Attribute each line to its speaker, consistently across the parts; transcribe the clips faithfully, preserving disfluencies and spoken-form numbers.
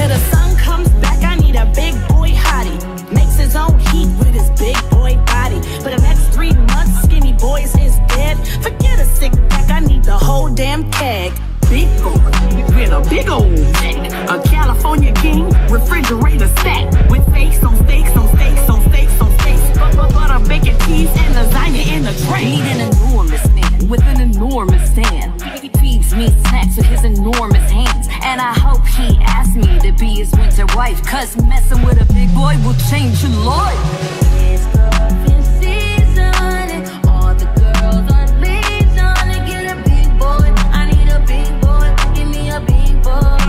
Speaker 1: Till the sun comes back, I need a big boy hottie. Makes his own heat with his big boy body. For the next three months, skinny boys is dead. Forget a sick pack, I need the whole damn keg. Big boy, with a big old bag. A California king, refrigerator stack. With steaks on steaks on steaks on steaks on steaks. Butter, butter, bacon, cheese, and lasagna in the tray.
Speaker 2: Need an enormous man with an enormous stand. He feeds me snacks with his enormous hands. And I hope he asks me to be his winter wife, cause messing with a big boy will change your life.
Speaker 3: It's cuffing season and all the girls on leads on to get a big boy. I need a big boy, give me a big boy.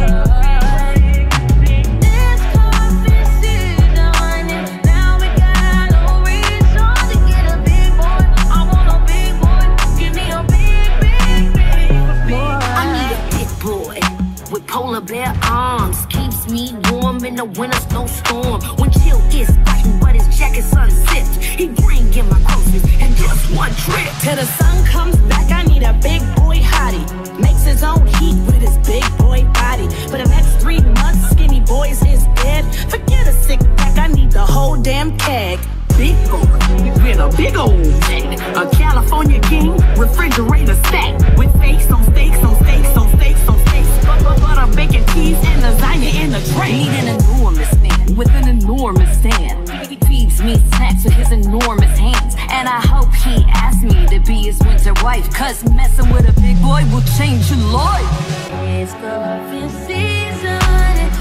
Speaker 3: It's cuffing season and now we got no reason to get a big boy. I want a big boy, give me a big, big, big boy.
Speaker 2: I need a big boy with polar bear arms. Keeps me warm in the winter snowstorm. When chill is fighting, but his jacket's unzipped. He bring in my groceries in just one trip.
Speaker 1: Till the sun comes back, I need a big boy hottie. Makes his own heat with his big boy body. For the next three months, skinny boys is dead. Forget a sick pack, I need the whole damn keg.
Speaker 4: Big boy, with a big old bag. A California king, refrigerator stack. With steaks on steaks on steaks on steaks on steaks. Butter, butter, bacon, cheese, and lasagna in the tray.
Speaker 2: Need an enormous man with an enormous stand. He feeds me snacks with his enormous hands. And I hope he asks me to be his winter wife, cause messing with a big boy will change your life.
Speaker 3: It's cuffing season.